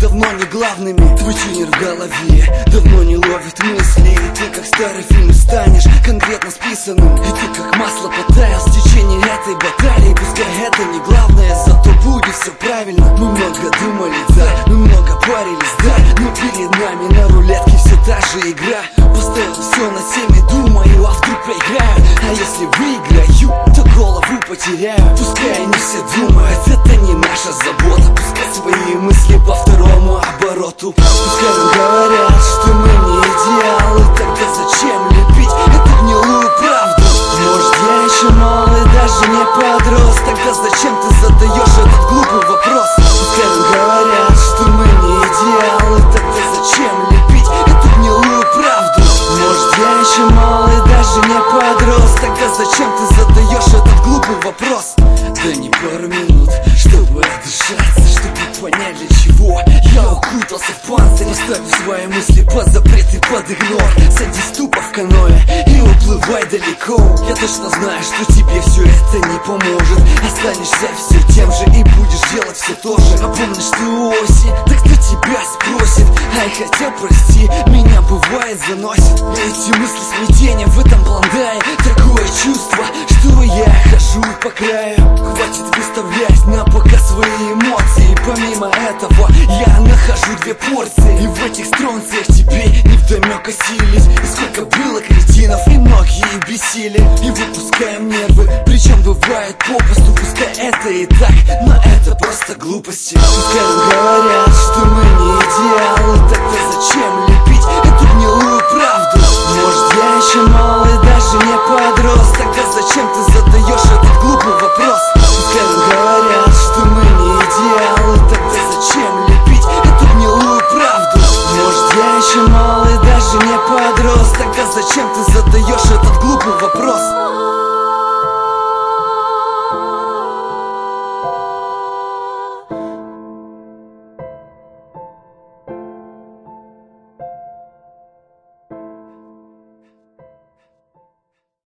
давно не главными. Твой тюнер в голове давно не ловит мысли, и ты как старый фильм станешь конкретно списанным. И ты как масло потаял в течение этой баталии. Пускай это не главное, зато будет все правильно. Мы много думали, да, мы много парились, да, но перед нами на рулетке все та же игра. Поставил все на 7 и думаю, а вдруг проиграю. А если выиграю, то голову потеряю. Пускай не все думают, это не наша забота. Пускай свои мысли по второму обороту. Пускай нам говорят, что мы не идеалы. Тогда зачем лепить эту гнилую правду? Может, я еще малый, даже не подрос. Тогда зачем ты задаешь этот глупый вопрос? Пускай нам говорят, что мы не идеалы. Тогда зачем лепить эту гнилую правду? Может, я еще малый, даже не подрос. Тогда зачем ты задаешь этот глупый вопрос? Да не пару минут, чтобы отдышаться, чтобы понять, для чего я укутался в панцирь. Оставив свои мысли под запрет и под игнор. Садись тупо в каноэ и уплывай далеко. Я точно знаю, что тебе все это не поможет. Останешься все тем же и будешь делать все то же. А помнишь ты осень, так кто тебя спросит? Ай, хотя прости, меня бывает заносит. Эти мысли смятения в этом блондае. Такое чувство, что я хожу по краю. Хватит выставлять на показ свои эмоции. Помимо этого я нахожу 2 порции. И в этих стронциях тебе невдомек осилить. И сколько было кретинов, и многие бесили. И выпускаем нервы, причем бывает попусту. Пускай это и так, но это просто глупости. Пускай нам говорят, что мы не идеалы. Тогда зачем лепить эту гнилую правду? Может, я еще мало